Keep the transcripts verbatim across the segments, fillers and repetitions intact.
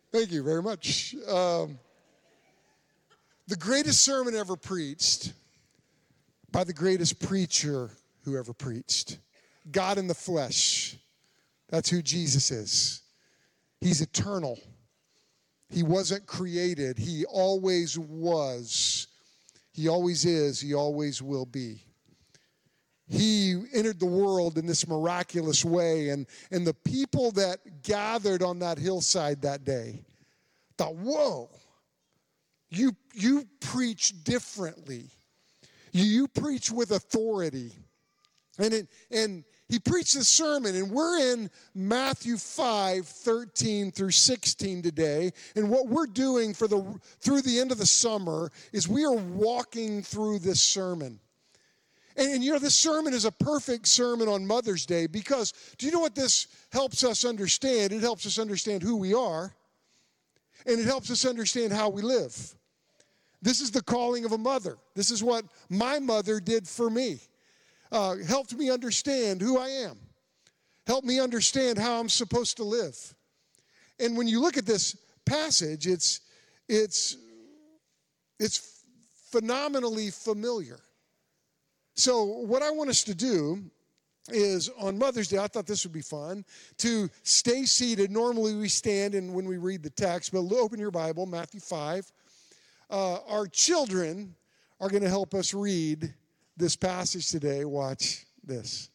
Thank you very much. Um, the greatest sermon ever preached by the greatest preacher who ever preached. God in the flesh. That's who Jesus is. He's eternal. He wasn't created. He always was. He always is. He always will be. He entered the world in this miraculous way, and, and the people that gathered on that hillside that day thought, whoa, you, you preach differently. You, you preach with authority. And, it, and he preached the sermon, and we're in Matthew five, thirteen through sixteen today, and what we're doing for the through the end of the summer is we are walking through this sermon. And, and you know, this sermon is a perfect sermon on Mother's Day because do you know what this helps us understand? It helps us understand who we are, and it helps us understand how we live. This is the calling of a mother. This is what my mother did for me. Uh, helped me understand who I am. Helped me understand how I'm supposed to live. And when you look at this passage, it's, it's, it's phenomenally familiar. So what I want us to do is on Mother's Day, I thought this would be fun, to stay seated. Normally we stand and when we read the text, but open your Bible, Matthew five. Uh, our children are going to help us read this passage today. Watch this.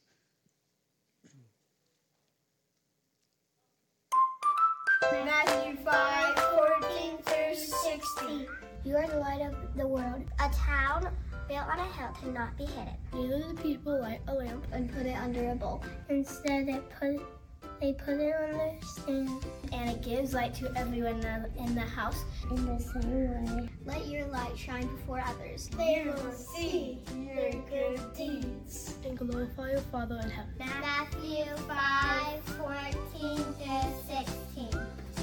Matthew five, fourteen through sixteen. You are the light of the world. A town built on a hill cannot be hidden. Neither do people light a lamp and put it under a bowl. Instead, they put they put it on their stand, and it gives light to everyone in the house. In the same way, let your light shine before others. They will see your good deeds and glorify your Father in heaven. Matthew five, fourteen through sixteen.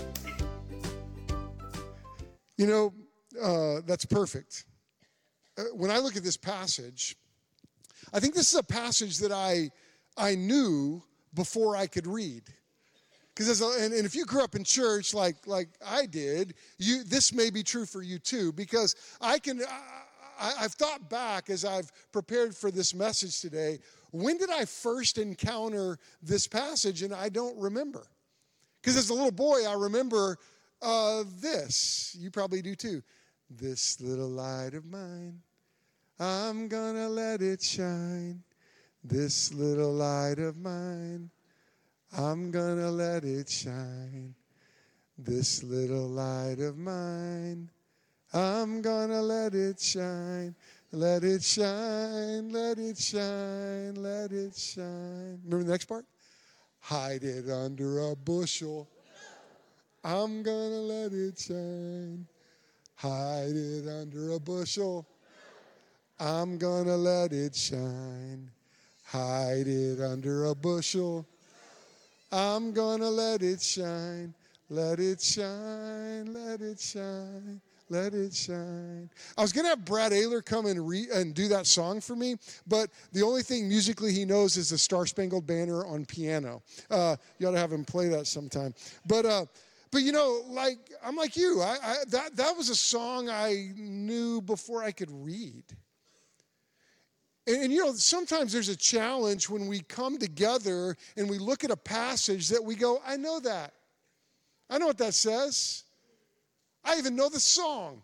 You know, uh, that's perfect. Uh, when I look at this passage, I think this is a passage that I I knew before I could read. Because and, and if you grew up in church like like I did, you this may be true for you too. Because I can I, I've thought back as I've prepared for this message today. When did I first encounter this passage? And I don't remember. Because as a little boy, I remember uh, this. You probably do too. This little light of mine, I'm gonna let it shine. This little light of mine, I'm gonna let it shine. This little light of mine, I'm gonna let it shine. Let it shine, let it shine, let it shine. Remember the next part? Hide it under a bushel. I'm gonna let it shine. Hide it under a bushel. I'm gonna let it shine. Hide it under a bushel. I'm gonna let it shine. Let it shine, let it shine, let it shine. I was gonna have Brad Ayler come and re- and do that song for me, but the only thing musically he knows is the Star Spangled Banner on piano. Uh, you ought to have him play that sometime. But uh, but you know, like I'm like you. I, I that that was a song I knew before I could read. And, and, you know, sometimes there's a challenge when we come together and we look at a passage that we go, I know that. I know what that says. I even know the song.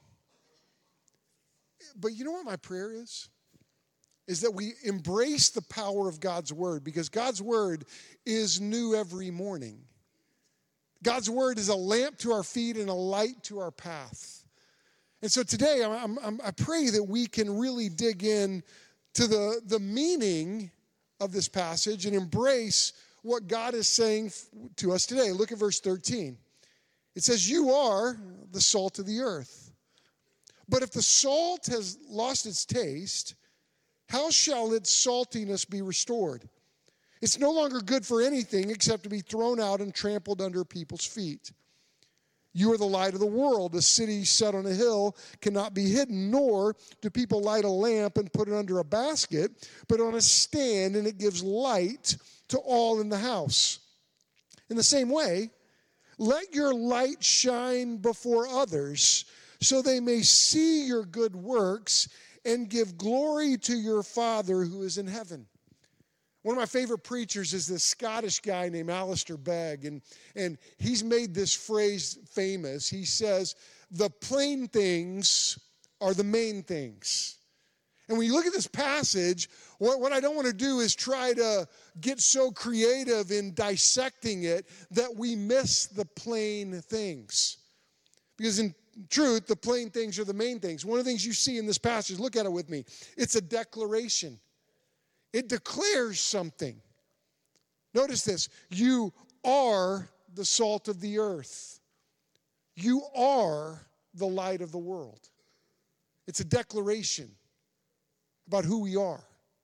But you know what my prayer is? Is that we embrace the power of God's word, because God's word is new every morning. God's word is a lamp to our feet and a light to our path. And so today, I'm, I'm, I pray that we can really dig in to the, the meaning of this passage and embrace what God is saying to us today. Look at verse thirteen. It says, you are the salt of the earth. But if the salt has lost its taste, how shall its saltiness be restored? It's no longer good for anything except to be thrown out and trampled under people's feet. You are the light of the world. A city set on a hill cannot be hidden, nor do people light a lamp and put it under a basket, but on a stand, and it gives light to all in the house. In the same way, Let your light shine before others, so they may see your good works and give glory to your Father who is in heaven. One of my favorite preachers is this Scottish guy named Alistair Begg, and, and he's made this phrase famous. He says, the plain things are the main things. And when you look at this passage, what, what I don't want to do is try to get so creative in dissecting it that we miss the plain things. Because in truth, the plain things are the main things. One of the things you see in this passage, look at it with me, it's a declaration. It declares something. Notice this, you are the salt of the earth. You are the light of the world. It's a declaration about who we are.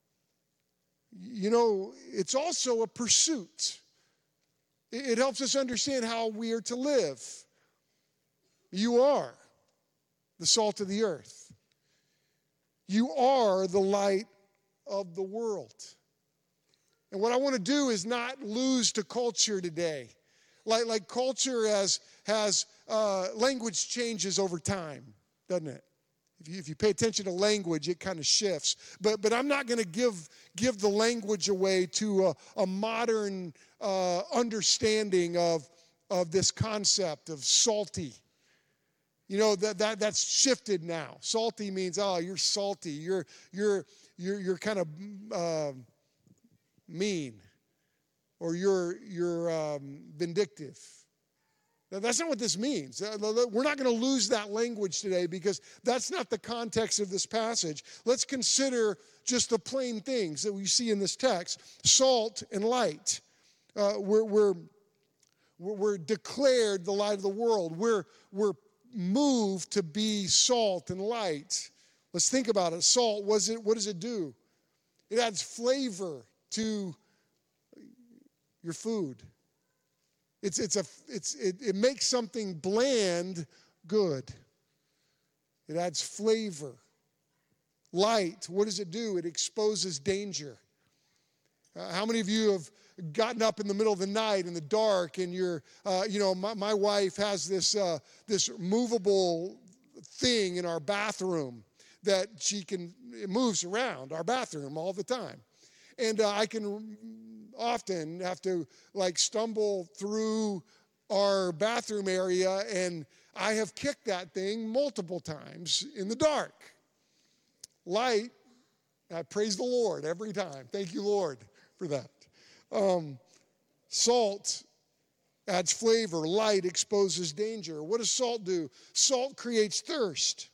You know, it's also a pursuit. It helps us understand how we are to live. You are the salt of the earth. You are the light of the world. And what I want to do is not lose to culture today. Like, like culture has, has uh, language changes over time, doesn't it? If you, if you pay attention to language, it kind of shifts. But, but I'm not going to give, give the language away to a, a modern uh, understanding of, of this concept of salty. You know, that, that that's shifted now. Salty means, oh, you're salty. You're, you're, you're, you're kind of uh, mean. Or you're, you're um, vindictive. Now, that's not what this means. We're not going to lose that language today because that's not the context of this passage. Let's consider just the plain things that we see in this text. Salt and light. Uh, we're, we're, we're declared the light of the world. We're, we're moved to be salt and light. Let's think about it. Salt, what does it, what does it do? It adds flavor to your food. It's, it's a, it's, it, it makes something bland good. It adds flavor. Light, what does it do? It exposes danger. Uh, how many of you have gotten up in the middle of the night in the dark and you're, uh, you know, my, my wife has this, uh, this movable thing in our bathroom that she can, it moves around our bathroom all the time. And uh, I can often have to like stumble through our bathroom area, and I have kicked that thing multiple times in the dark. Light, I praise the Lord every time. Thank you, Lord, for that. Um, salt adds flavor. Light exposes danger. What does salt do? Salt creates thirst.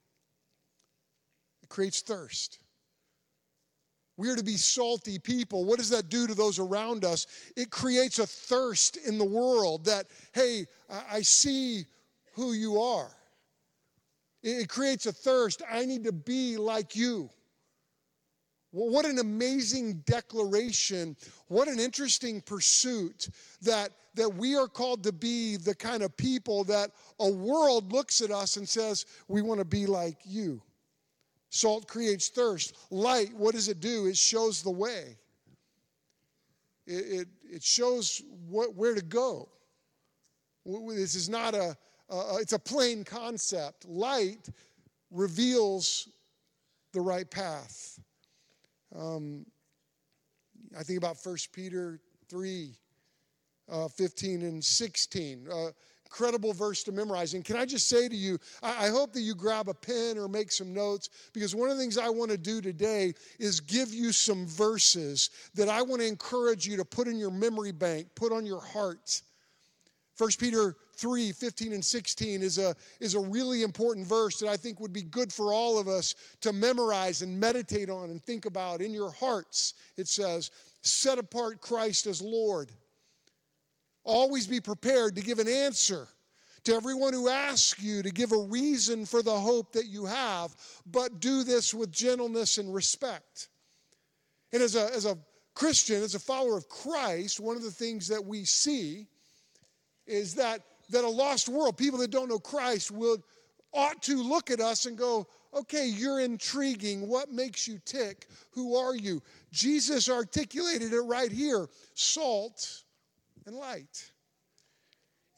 It creates thirst. We are to be salty people. What does that do to those around us? It creates a thirst in the world that, hey, I see who you are. It creates a thirst. I need to be like you. Well, what an amazing declaration. What an interesting pursuit that, that we are called to be the kind of people that a world looks at us and says, we want to be like you. Salt creates thirst. Light, what does it do? It shows the way. It, it, it shows what, where to go. This is not a, uh, it's a plain concept. Light reveals the right path. Um, I think about First Peter three, uh, fifteen and sixteen. Uh, Incredible verse to memorize. And can I just say to you, I, I hope that you grab a pen or make some notes, because one of the things I want to do today is give you some verses that I want to encourage you to put in your memory bank, put on your heart. First Peter three, fifteen and sixteen is a, is a really important verse that I think would be good for all of us to memorize and meditate on and think about. In your hearts, it says, set apart Christ as Lord. Always be prepared to give an answer to everyone who asks you, to give a reason for the hope that you have, but do this with gentleness and respect. And as a, as a Christian, as a follower of Christ, one of the things that we see is that, that a lost world, people that don't know Christ, would ought to look at us and go, okay, you're intriguing. What makes you tick? Who are you? Jesus articulated it right here. Salt and light.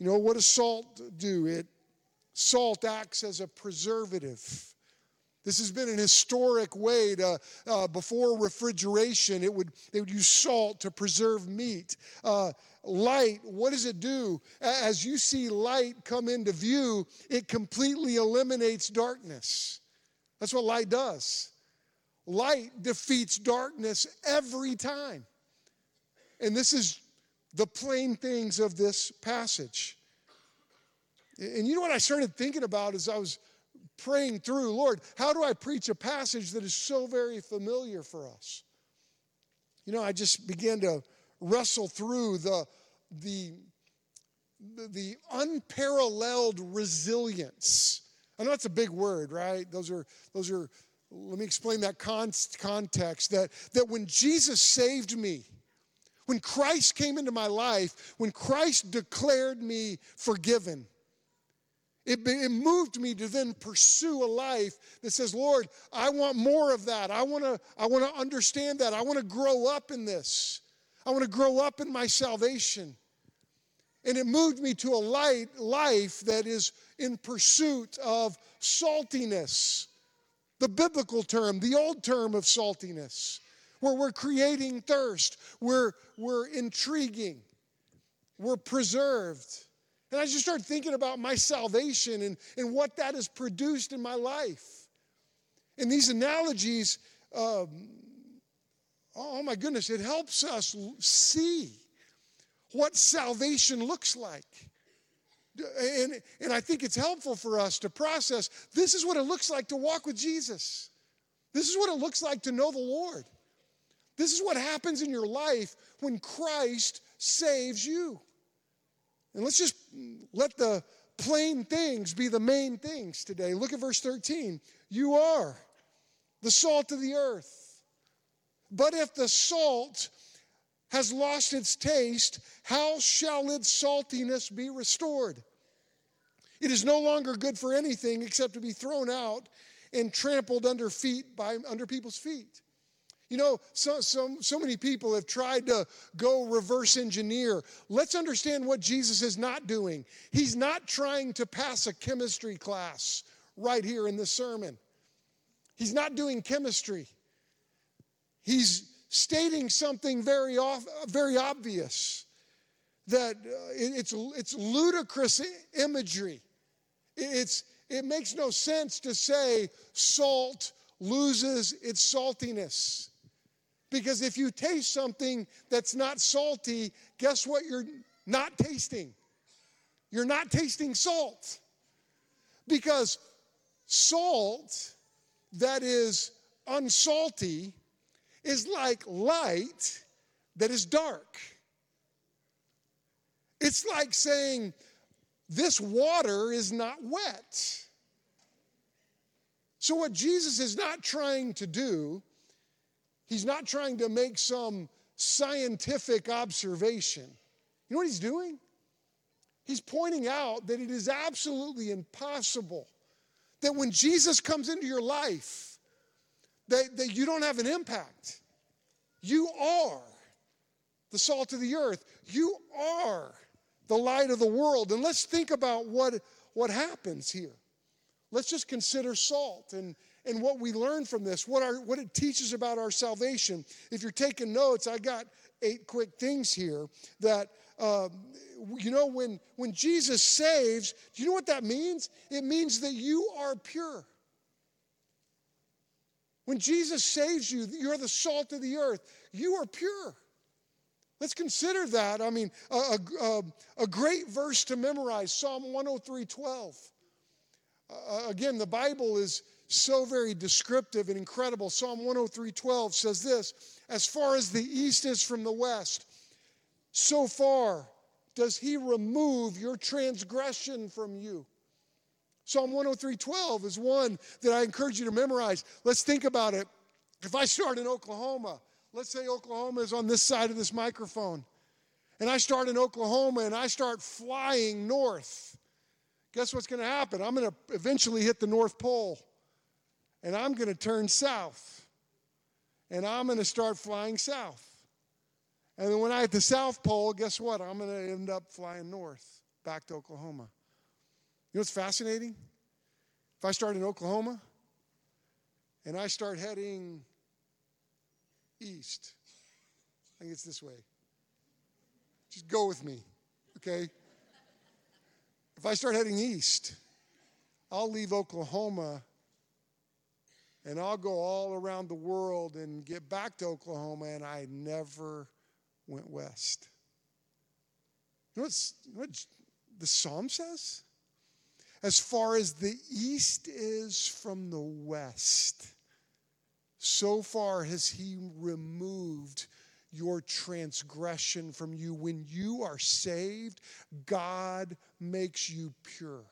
You know, what does salt do? It Salt acts as a preservative. This has been an historic way to, uh, before refrigeration, it would they would use salt to preserve meat. Uh, light, what does it do? As you see light come into view, it completely eliminates darkness. That's what light does. Light defeats darkness every time. And this is the plain things of this passage. And you know what I started thinking about as I was praying through, Lord, how do I preach a passage that is so very familiar for us? You know, I just began to wrestle through the, the, the unparalleled resilience. I know that's a big word, right? Those are, those are, let me explain that con- context, that, that when Jesus saved me, when Christ came into my life, when Christ declared me forgiven, It, it moved me to then pursue a life that says, Lord, I want more of that. I want to I want to understand that. I want to grow up in this. I want to grow up in my salvation. And it moved me to a light life that is in pursuit of saltiness. The biblical term, the old term of saltiness, where we're creating thirst, we're, we're intriguing, we're preserved. And I just started thinking about my salvation and, and what that has produced in my life. And these analogies, um, oh my goodness, it helps us see what salvation looks like. And, and I think it's helpful for us to process, this is what it looks like to walk with Jesus. This is what it looks like to know the Lord. This is what happens in your life when Christ saves you. And let's just let the plain things be the main things today. Look at verse thirteen. You are the salt of the earth. But if the salt has lost its taste, how shall its saltiness be restored? It is no longer good for anything except to be thrown out and trampled under feet by under people's feet. You know, so, so, so many people have tried to go reverse engineer. Let's understand what Jesus is not doing. He's not trying to pass a chemistry class right here in this sermon. He's not doing chemistry. He's stating something very off, very obvious, that uh, it, it's, it's ludicrous imagery. It's, it makes no sense to say salt loses its saltiness. Because if you taste something that's not salty, guess what you're not tasting? You're not tasting salt. Because salt that is unsalty is like light that is dark. It's like saying, this water is not wet. So what Jesus is not trying to do, he's not trying to make some scientific observation. You know what he's doing? He's pointing out that it is absolutely impossible that when Jesus comes into your life, that, that you don't have an impact. You are the salt of the earth. You are the light of the world. And let's think about what, what happens here. Let's just consider salt and And what we learn from this, what, our, what it teaches about our salvation. If you're taking notes, I got eight quick things here that, uh, you know, when, when Jesus saves, do you know what that means? It means that you are pure. When Jesus saves you, you're the salt of the earth. You are pure. Let's consider that. I mean, a, a, a great verse to memorize, Psalm one oh three twelve. Uh, again, the Bible is so very descriptive and incredible. Psalm one oh three twelve says this, as far as the east is from the west, so far does he remove your transgression from you. Psalm one oh three twelve is one that I encourage you to memorize. Let's think about it. If I start in Oklahoma, let's say Oklahoma is on this side of this microphone, and I start in Oklahoma and I start flying north, guess what's going to happen? I'm going to eventually hit the North Pole. And I'm going to turn south. And I'm going to start flying south. And then when I hit the South Pole, guess what? I'm going to end up flying north. back to Oklahoma. You know what's fascinating? If I start in Oklahoma and I start heading east, I think it's this way. Just go with me, okay? If I start heading east, I'll leave Oklahoma and I'll go all around the world and get back to Oklahoma, and I never went west. You know, what's, you know what the Psalm says? As far as the east is from the west, so far has he removed your transgression from you. When you are saved, God makes you pure.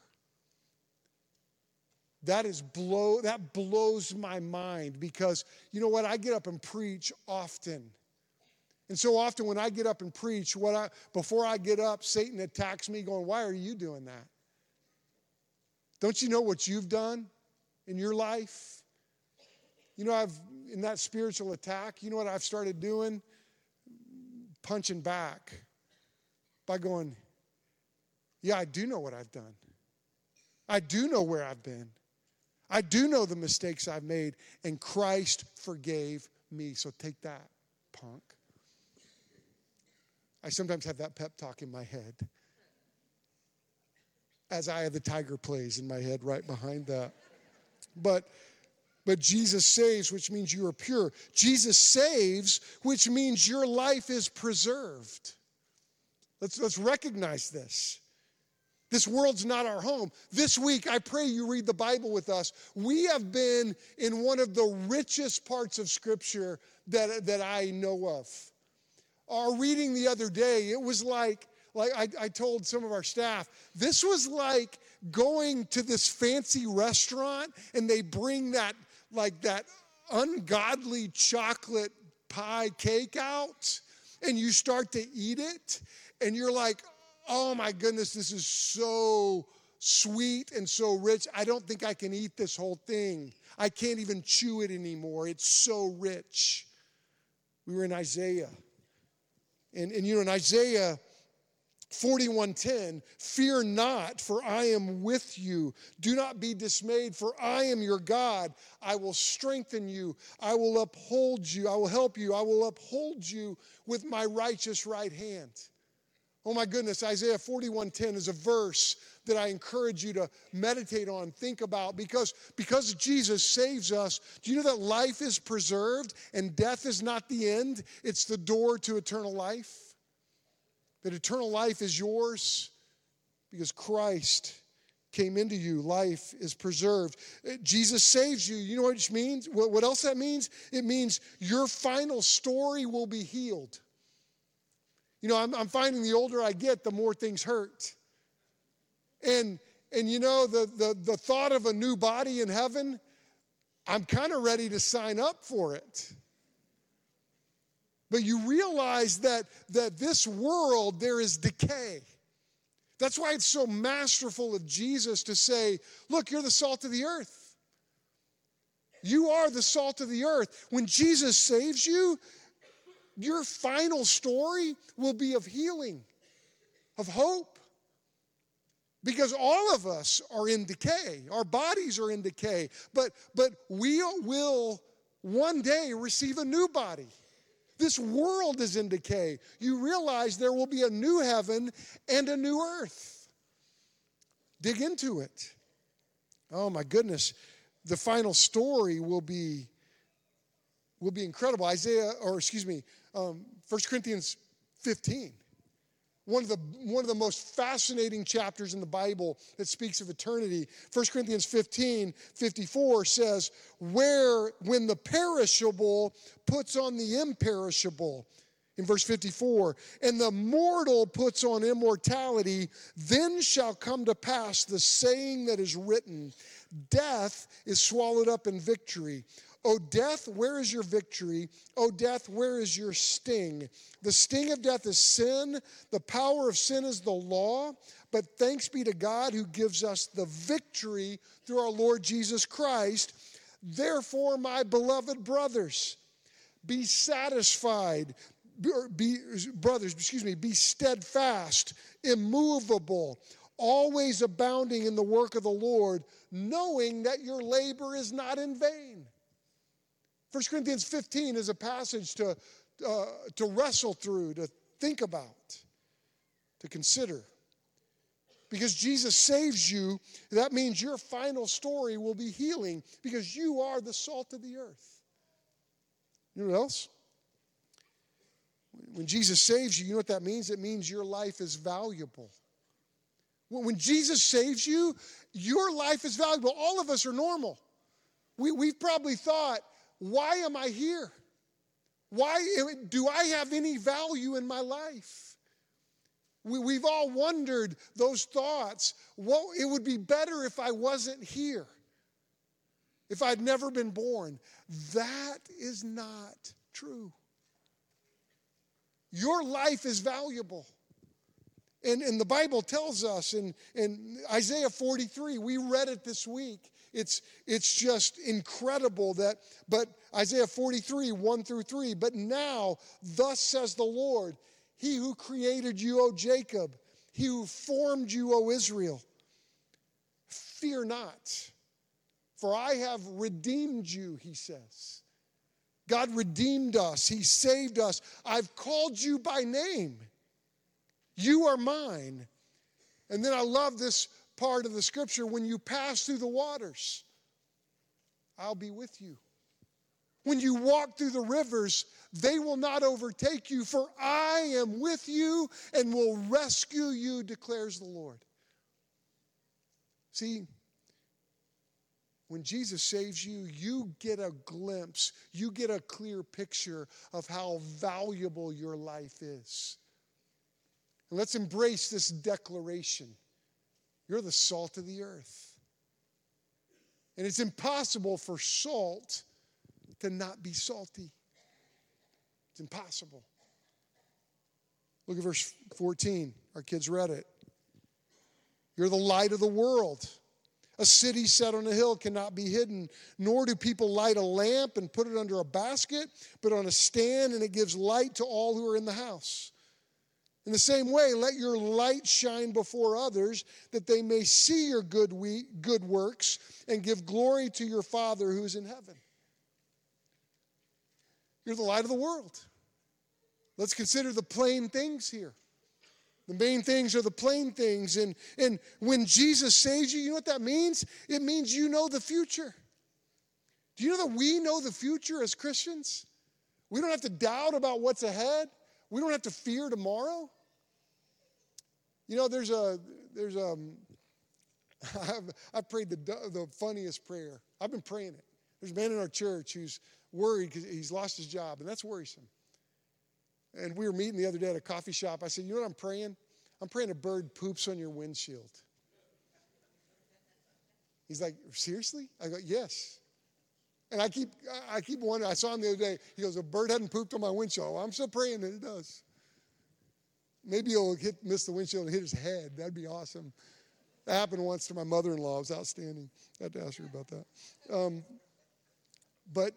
That is blow that blows my mind, because you know what? I get up and preach often. And so often when I get up and preach, what I before I get up, Satan attacks me going, "Why are you doing that? Don't you know what you've done in your life?" You know, I've in that spiritual attack, you know what I've started doing? Punching back by going, "Yeah, I do know what I've done. I do know where I've been. I do know the mistakes I've made, and Christ forgave me. So take that, punk." I sometimes have that pep talk in my head, as Eye of the Tiger plays in my head right behind that. But but Jesus saves, which means you are pure. Jesus saves, which means your life is preserved. Let's, let's recognize this. This world's not our home. This week, I pray you read the Bible with us. We have been in one of the richest parts of Scripture that, that I know of. Our reading the other day, it was like, like I, I told some of our staff, this was like going to this fancy restaurant and they bring that, like that ungodly chocolate pie cake out, and you start to eat it, and you're like, "Oh my goodness, this is so sweet and so rich. I don't think I can eat this whole thing. I can't even chew it anymore. It's so rich." We were in Isaiah. And, and you know, in Isaiah forty-one ten, "Fear not, for I am with you. Do not be dismayed, for I am your God. I will strengthen you. I will uphold you. I will help you. I will uphold you with my righteous right hand." Oh my goodness, Isaiah forty-one ten is a verse that I encourage you to meditate on, think about, because, because Jesus saves us. Do you know that life is preserved and death is not the end? It's the door to eternal life. That eternal life is yours because Christ came into you. Life is preserved. Jesus saves you. You know what it means? What else that means? It means your final story will be healed. You know, I'm, I'm finding the older I get, the more things hurt. And, and you know, the, the, the thought of a new body in heaven, I'm kind of ready to sign up for it. But you realize that, that this world, there is decay. That's why it's so masterful of Jesus to say, look, you're the salt of the earth. You are the salt of the earth. When Jesus saves you, your final story will be of healing, of hope. Because all of us are in decay. Our bodies are in decay. But, but we will one day receive a new body. This world is in decay. You realize there will be a new heaven and a new earth. Dig into it. Oh my goodness. The final story will be, will be incredible. Isaiah, or excuse me, um, First Corinthians fifteen. One of the one of the most fascinating chapters in the Bible that speaks of eternity. First Corinthians fifteen fifty-four says, where when the perishable puts on the imperishable. In verse fifty-four, and the mortal puts on immortality, then shall come to pass the saying that is written, death is swallowed up in victory. O death, where is your victory? O death, where is your sting? The sting of death is sin. The power of sin is the law. But thanks be to God who gives us the victory through our Lord Jesus Christ. Therefore, my beloved brothers, be satisfied be, brothers, excuse me, be steadfast, immovable, always abounding in the work of the Lord, knowing that your labor is not in vain. First Corinthians fifteen is a passage to, uh, to wrestle through, to think about, to consider. Because Jesus saves you, that means your final story will be healing because you are the salt of the earth. You know what else? When Jesus saves you, you know what that means? It means your life is valuable. When Jesus saves you, your life is valuable. All of us are normal. We, we've probably thought, why am I here? Why do I have any value in my life? We, we've all wondered those thoughts. Well, it would be better if I wasn't here, if I'd never been born. That is not true. Your life is valuable. And, and the Bible tells us in, in Isaiah forty-three, we read it this week. It's, it's just incredible that, but Isaiah forty-three, one through three, but now, thus says the Lord, He who created you, O Jacob, He who formed you, O Israel, fear not, for I have redeemed you, He says. God redeemed us. He saved us. I've called you by name. You are mine. And then I love this part of the scripture. When you pass through the waters, I'll be with you. When you walk through the rivers, they will not overtake you, for I am with you and will rescue you, declares the Lord. See, when Jesus saves you, you get a glimpse, you get a clear picture of how valuable your life is. And let's embrace this declaration. You're the salt of the earth. And it's impossible for salt to not be salty. It's impossible. Look at verse fourteen. Our kids read it. You're the light of the world. A city set on a hill cannot be hidden, nor do people light a lamp and put it under a basket, but on a stand, and it gives light to all who are in the house. In the same way, let your light shine before others, that they may see your good, we, good works and give glory to your Father who is in heaven. You're the light of the world. Let's consider the plain things here. The main things are the plain things. And, and when Jesus saves you, you know what that means? It means you know the future. Do you know that we know the future as Christians? We don't have to doubt about what's ahead. We don't have to fear tomorrow. You know, there's a, there's a, I've, I've prayed the, the funniest prayer. I've been praying it. There's a man in our church who's worried because he's lost his job, and that's worrisome. And we were meeting the other day at a coffee shop. I said, you know what I'm praying? I'm praying a bird poops on your windshield. He's like, seriously? I go, yes. And I keep I keep wondering. I saw him the other day. He goes, a bird hadn't pooped on my windshield. Well, I'm still praying that it does. Maybe he'll hit, miss the windshield and hit his head. That'd be awesome. That happened once to my mother-in-law. It was outstanding. I had to ask her about that. Um, but,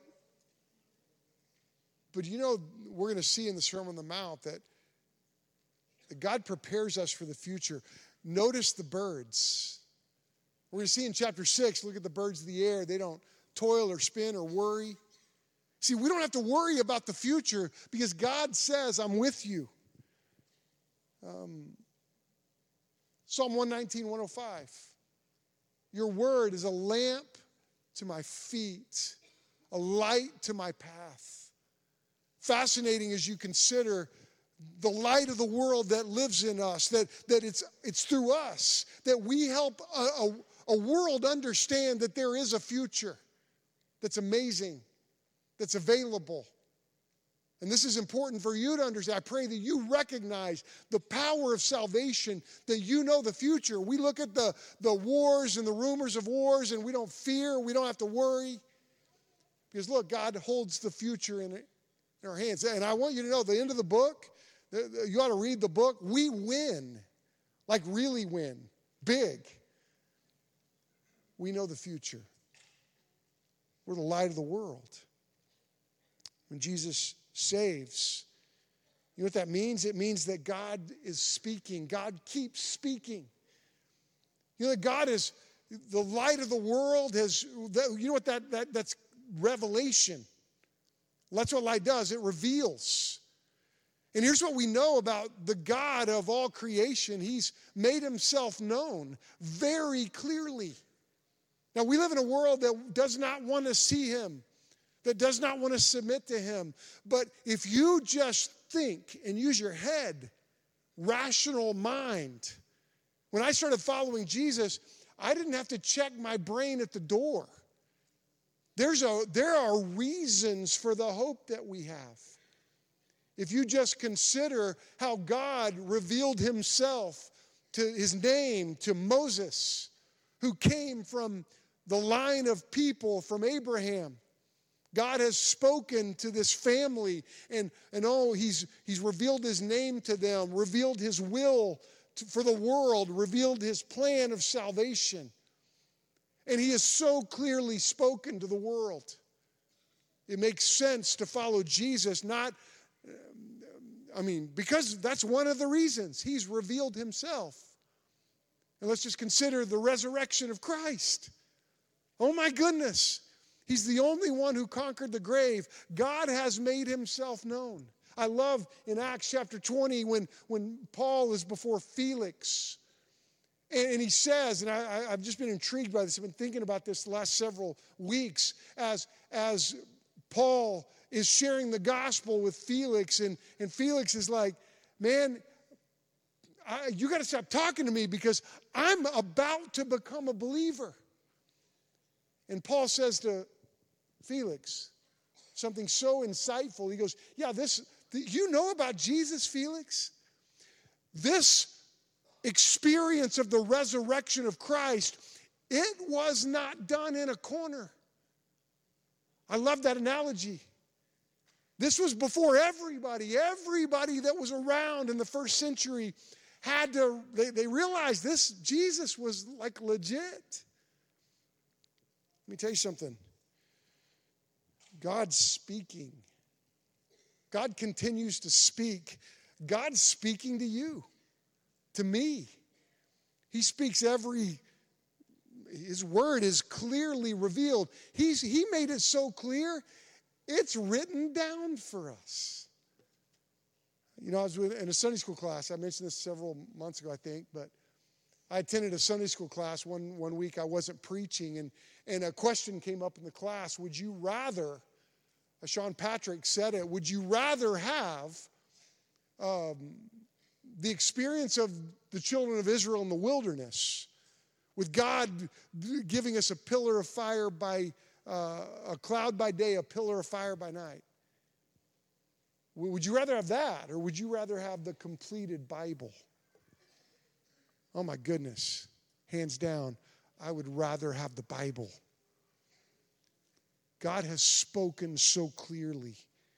but you know, we're going to see in the Sermon on the Mount that, that God prepares us for the future. Notice the birds. We're going to see in chapter six, look at the birds of the air. They don't toil or spin or worry. See, we don't have to worry about the future because God says, I'm with you. Um, Psalm one nineteen, one oh five. Your word is a lamp to my feet, a light to my path. Fascinating as you consider the light of the world that lives in us, that, that it's, it's through us, that we help a, a, a world understand that there is a future that's amazing, that's available. And this is important for you to understand. I pray that you recognize the power of salvation, that you know the future. We look at the, the wars and the rumors of wars, and we don't fear, we don't have to worry. Because look, God holds the future in, it, in our hands. And I want you to know, the end of the book, you ought to read the book. We win, like really win, big. We know the future. We're the light of the world. When Jesus saves, You know what that means? It means that God is speaking. God keeps speaking. You know that God is the light of the world. Has you know what that, that that's revelation. That's what light does. It reveals. And here's what we know about the God of all creation. He's made himself known very clearly. Now, we live in a world that does not want to see him, that does not want to submit to him. But if you just think and use your head, rational mind, when I started following Jesus, I didn't have to check my brain at the door. There's a, there are reasons for the hope that we have. If you just consider how God revealed himself to his name to Moses, who came from the line of people from Abraham. God has spoken to this family, and, and oh, he's, he's revealed his name to them, revealed his will to, for the world, revealed his plan of salvation. And he has so clearly spoken to the world. It makes sense to follow Jesus, not, I mean, because that's one of the reasons. He's revealed himself. And let's just consider the resurrection of Christ. Oh my goodness. He's the only one who conquered the grave. God has made himself known. I love in Acts chapter twenty when, when Paul is before Felix. And, and he says, and I, I've just been intrigued by this. I've been thinking about this the last several weeks as, as Paul is sharing the gospel with Felix. And, and Felix is like, man, I, you got to stop talking to me because I'm about to become a believer. And Paul says to Felix something so insightful. He goes, yeah, this, you know about Jesus, Felix? This experience of the resurrection of Christ, it was not done in a corner. I love that analogy. This was before everybody, everybody that was around in the first century had to, they, they realized this, Jesus was like legit. Let me tell you something. God's speaking. God continues to speak. God's speaking to you, to me. He speaks every, his word is clearly revealed. He's, he made it so clear, it's written down for us. You know, I was in a Sunday school class. I mentioned this several months ago, I think, but I attended a Sunday school class one, one week. I wasn't preaching, and, and a question came up in the class. Would you rather, as Sean Patrick said it, would you rather have um, the experience of the children of Israel in the wilderness, with God giving us a pillar of fire by, uh, a cloud by day, a pillar of fire by night? Would you rather have that, or would you rather have the completed Bible? Oh my goodness, hands down, I would rather have the Bible. God has spoken so clearly.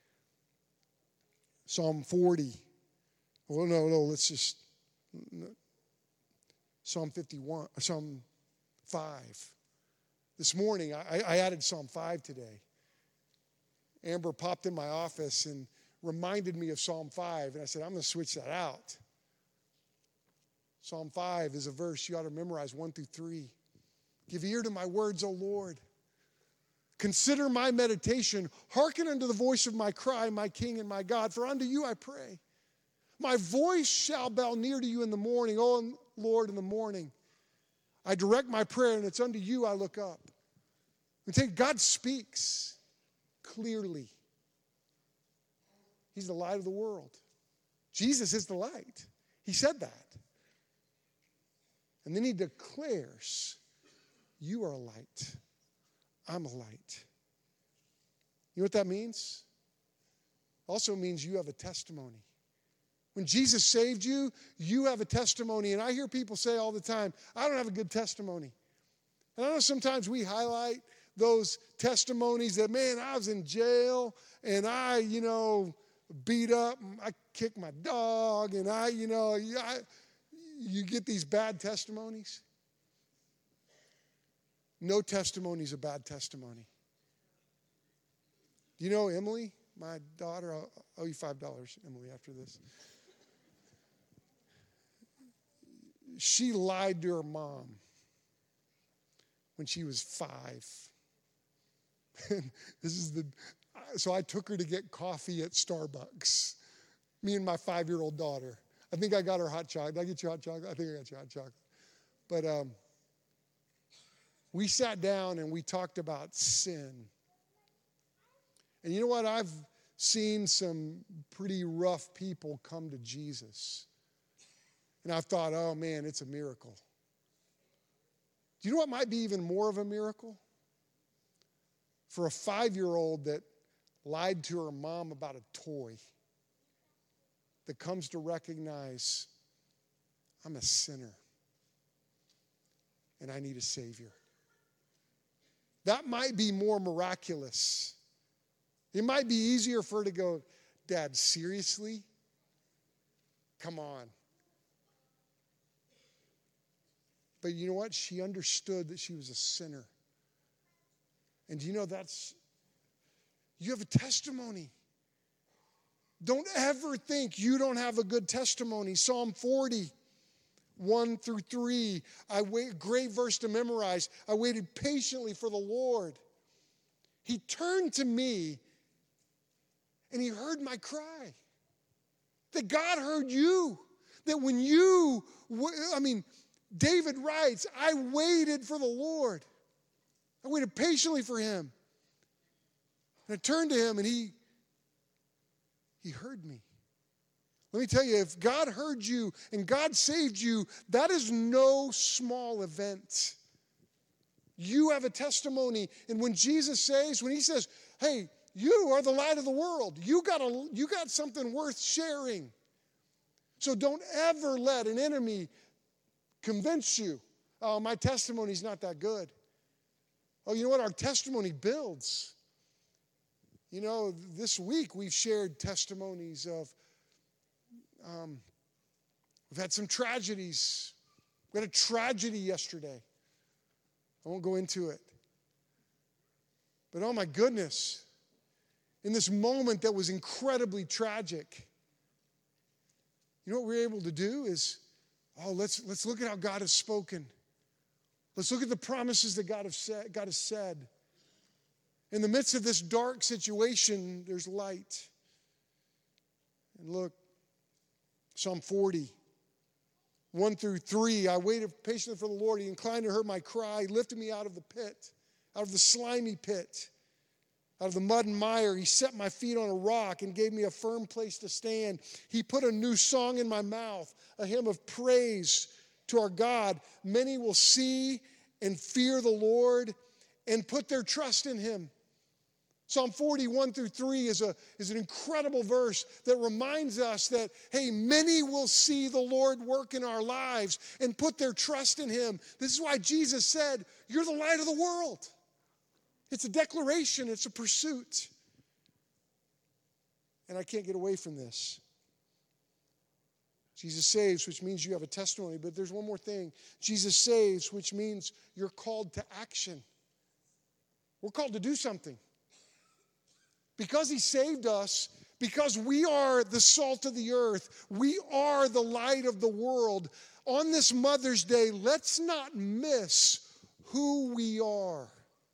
Psalm forty. Well, no, no, let's just, no. Psalm fifty-one, Psalm five. This morning, I, I added Psalm five today. Amber popped in my office and reminded me of Psalm five, and I said, I'm going to switch that out. Psalm five is a verse you ought to memorize, one through three. Give ear to my words, O Lord. Consider my meditation. Hearken unto the voice of my cry, my King and my God. For unto you I pray. My voice shall bow near to you in the morning, O Lord, in the morning. I direct my prayer, and it's unto you I look up. We think God speaks clearly. He's the light of the world. Jesus is the light. He said that. And then he declares, you are a light. I'm a light. You know what that means? Also means you have a testimony. When Jesus saved you, you have a testimony. And I hear people say all the time, I don't have a good testimony. And I know sometimes we highlight those testimonies that, man, I was in jail and I, you know, beat up, I kicked my dog, and I, you know, I, you get these bad testimonies. No testimony is a bad testimony. Do you know Emily? my daughter, I'll owe you five dollars, Emily, after this. She lied to her mom when she was five. And this is the, so I took her to get coffee at Starbucks, me and my five-year-old daughter. I think I got her hot chocolate. Did I get you hot chocolate? I think I got you hot chocolate. But um, we sat down and we talked about sin. And you know what? I've seen some pretty rough people come to Jesus. And I've thought, oh man, it's a miracle. Do you know what might be even more of a miracle? For a five-year-old that lied to her mom about a toy, that comes to recognize, I'm a sinner and I need a Savior. That might be more miraculous. It might be easier for her to go, Dad, seriously? Come on. But you know what? She understood that she was a sinner. And do you know that's, you have a testimony. Don't ever think you don't have a good testimony. Psalm forty, one through three. I wait, great verse to memorize. I waited patiently for the Lord. He turned to me and he heard my cry. That God heard you. That when you, I mean, David writes, I waited for the Lord. I waited patiently for him. And I turned to him and he, he heard me. Let me tell you, if God heard you and God saved you, that is no small event. You have a testimony. And when Jesus says, when he says, hey, you are the light of the world, you got a, you got something worth sharing. So don't ever let an enemy convince you, oh, my testimony's not that good. Oh, you know what? Our testimony builds. You know, this week we've shared testimonies of, um, we've had some tragedies. We had a tragedy yesterday. I won't go into it. But oh my goodness, in this moment that was incredibly tragic, you know what we were able to do is, oh, let's, let's look at how God has spoken. Let's look at the promises that God, have said, God has said. In the midst of this dark situation, there's light. And look, Psalm forty, one through three, I waited patiently for the Lord. He inclined to hear my cry. He lifted me out of the pit, out of the slimy pit, out of the mud and mire. He set my feet on a rock and gave me a firm place to stand. He put a new song in my mouth, a hymn of praise to our God. Many will see and fear the Lord and put their trust in him. Psalm forty-one through three is, a, is an incredible verse that reminds us that, hey, many will see the Lord work in our lives and put their trust in him. This is why Jesus said, you're the light of the world. It's a declaration. It's a pursuit. And I can't get away from this. Jesus saves, which means you have a testimony. But there's one more thing. Jesus saves, which means you're called to action. We're called to do something. Because he saved us, because we are the salt of the earth, we are the light of the world. On this Mother's Day, let's not miss who we are.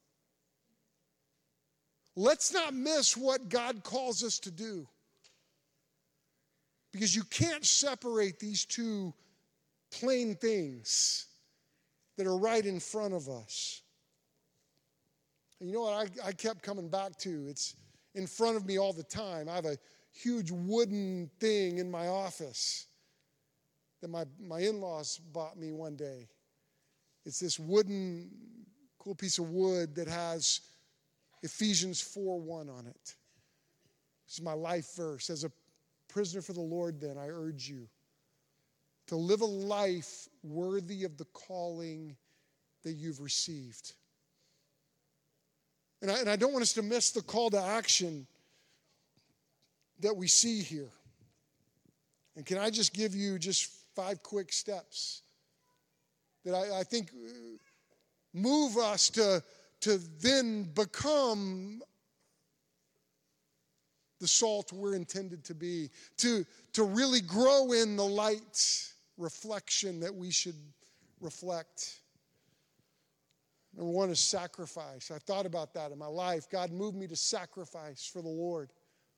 Let's not miss what God calls us to do. Because you can't separate these two plain things that are right in front of us. And you know what I, I kept coming back to? It's in front of me all the time. I have a huge wooden thing in my office that my, my in-laws bought me one day. It's this wooden, cool piece of wood that has Ephesians four one on it. This is my life verse. As a prisoner for the Lord, then, I urge you to live a life worthy of the calling that you've received. And I, and I don't want us to miss the call to action that we see here. And can I just give you just five quick steps that I, I think move us to, to then become the salt we're intended to be, to, to really grow in the light reflection that we should reflect. Number one is sacrifice. I thought about that in my life. God moved me to sacrifice for the Lord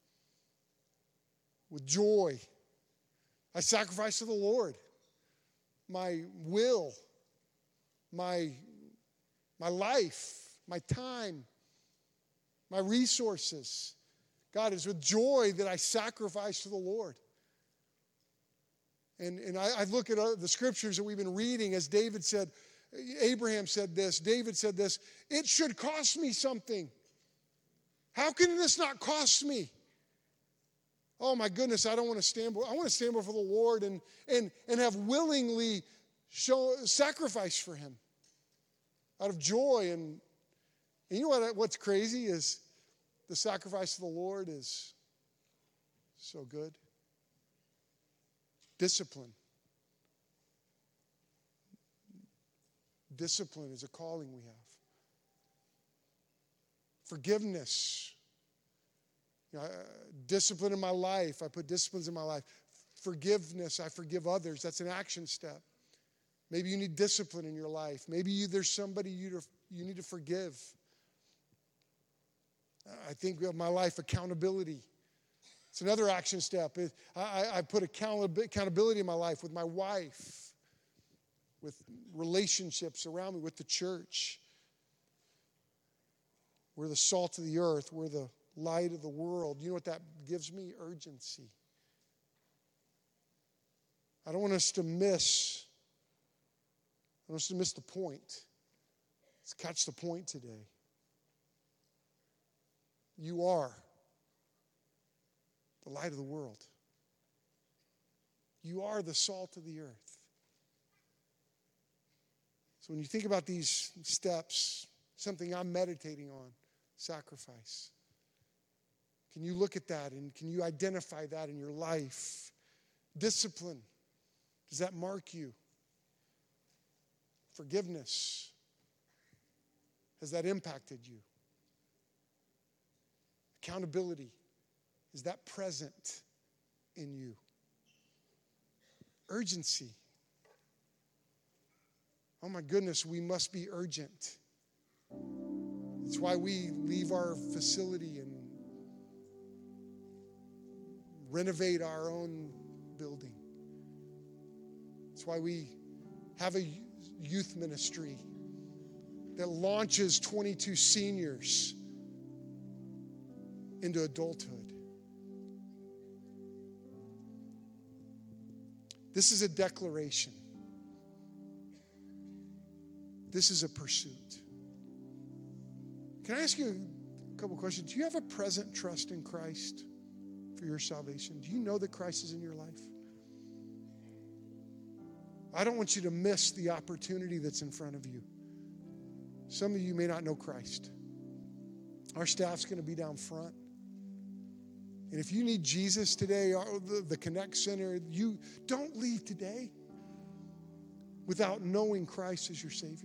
with joy. I sacrifice to the Lord my will, my, my life, my time, my resources. God, it's with joy that I sacrifice to the Lord. And, and I, I look at the scriptures that we've been reading, as David said, Abraham said this, David said this, it should cost me something. How can this not cost me? Oh my goodness, I don't want to stand, I want to stand before the Lord and, and, and have willingly show, sacrifice for him out of joy. And, and you know what, what's crazy is the sacrifice of the Lord is so good. Discipline. Discipline is a calling we have. Forgiveness. You know, discipline in my life. I put disciplines in my life. Forgiveness. I forgive others. That's an action step. Maybe you need discipline in your life. Maybe you, there's somebody you, to, you need to forgive. I think of my life, accountability. It's another action step. I, I put accountability in my life with my wife, with relationships around me, with the church. We're the salt of the earth. We're the light of the world. You know what that gives me? Urgency. I don't want us to miss, I don't want us to miss the point. Let's catch the point today. You are the light of the world. You are the salt of the earth. So when you think about these steps, something I'm meditating on, sacrifice. Can you look at that and can you identify that in your life? Discipline. Does that mark you? Forgiveness. Has that impacted you? Accountability. Is that present in you? Urgency. Oh my goodness, we must be urgent. That's why we leave our facility and renovate our own building. That's why we have a youth ministry that launches twenty-two seniors into adulthood. This is a declaration. This is a pursuit. Can I ask you a couple questions? Do you have a present trust in Christ for your salvation? Do you know that Christ is in your life? I don't want you to miss the opportunity that's in front of you. Some of you may not know Christ. Our staff's going to be down front. And if you need Jesus today, or the, the Connect Center, you don't leave today without knowing Christ as your Savior.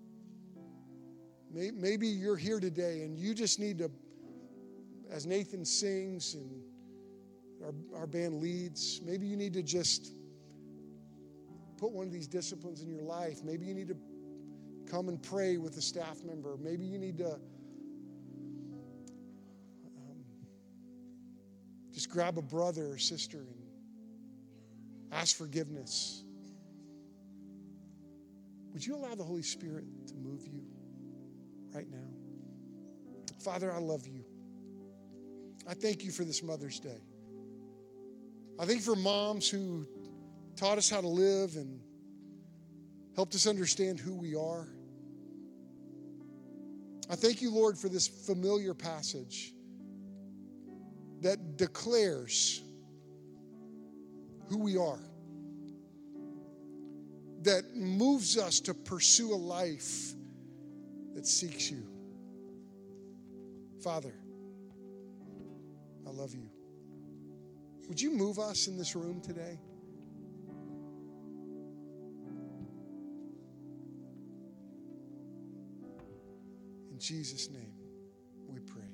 Maybe you're here today and you just need to, as Nathan sings and our, our band leads, maybe you need to just put one of these disciplines in your life. Maybe you need to come and pray with a staff member. Maybe you need to um, just grab a brother or sister and ask forgiveness. Would you allow the Holy Spirit to move you right now? Father, I love you. I thank you for this Mother's Day. I thank you for moms who taught us how to live and helped us understand who we are. I thank you, Lord, for this familiar passage that declares who we are, that moves us to pursue a life that seeks you. Father, I love you. Would you move us in this room today? In Jesus' name, we pray.